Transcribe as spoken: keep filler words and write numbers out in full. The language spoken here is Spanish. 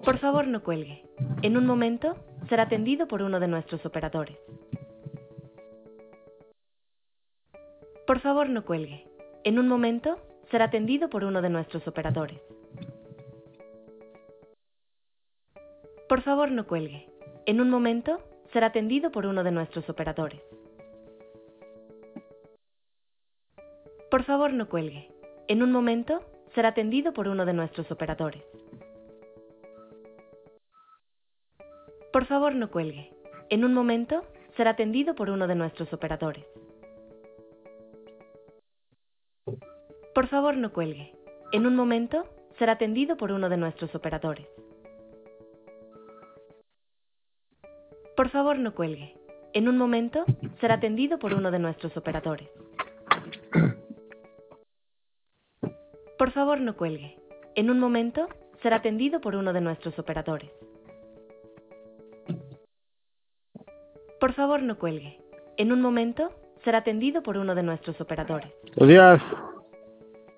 Por favor, no cuelgue. En un momento, será atendido por uno de nuestros operadores. Por favor, no cuelgue. En un momento, será atendido por uno de nuestros operadores. Por favor, no cuelgue. En un momento, será atendido por uno de nuestros operadores. Por favor, no cuelgue. En un momento, será atendido por uno de nuestros operadores. Por favor, no cuelgue. En un momento, será atendido por uno de nuestros operadores. Por favor, no cuelgue. En un momento, será atendido por uno de nuestros operadores. Por favor, no cuelgue. En un momento, será atendido por uno de nuestros operadores. Por favor, no cuelgue. En un momento, será atendido por uno de nuestros operadores. Por favor, no cuelgue. En un momento, será atendido por uno de nuestros operadores. Buenos días.